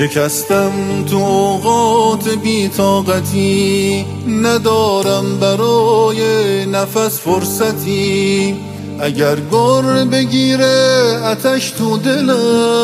شکستم تو اوقات بی‌طاقتی، ندارم برای نفس فرصتی. اگر گر بگیره آتش تو دلم،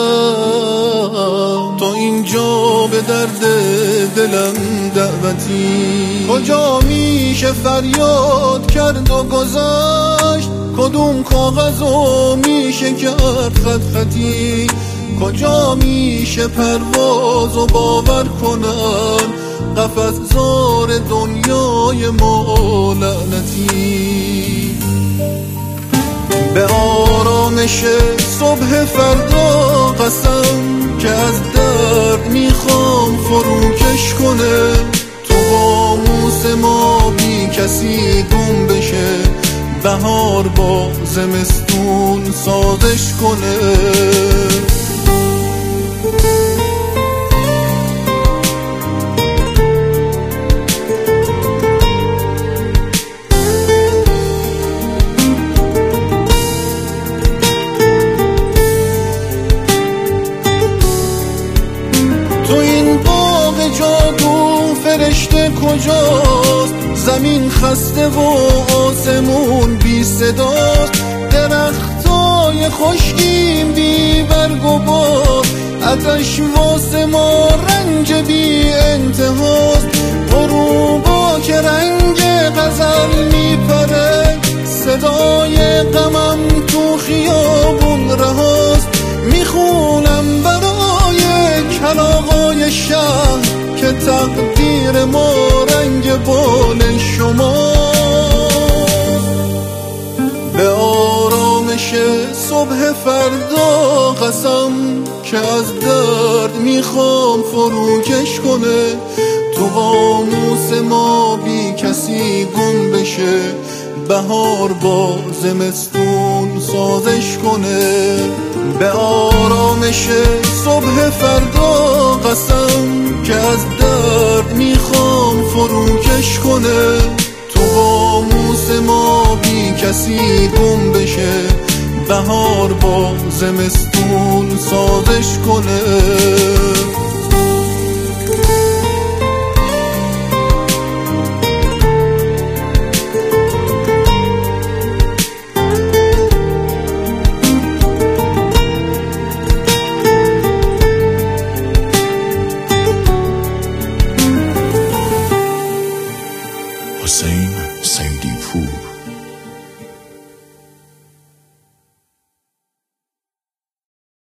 تا اینجا به درد دلم دعوتی. کجا میشه فریاد کرد و گذاشت، کدوم کاغذو میشه کرد خط خطی. کجا میشه پرواز و باور کنن قفس زار دنیای ما لعنتی. به آرامش صبح فردا قسم که از درد میخوام فروکش کنه. تو قاموس ما بی کسی گم بشه، بهار با زمستون سازش کنه. تو این باغ جادو فرشته کجاست؟ زمین خسته و آسمون بی صداست. درختای خشکیم بی برگ و بار، آتش واسه ما رنج بی انتهاست. غروبا که رنگ غزل میپره، صدای غمم تو خیابون رهاست. میخونم برای کلاغای شهر که تقدیر ما رنگ بال شما. به آرامش صبح فردا قسم که از درد میخوام فروکش کنه. تو قاموس ما بی کسی گم بشه، بهار با زمستون سازش کنه. به آرامش صبح فردا قسم که از درد میخوام فروکش کنه. تو قاموس ما بی کسی گم بشه، بهار با زمستون سازش کنه. حسین سیدی پور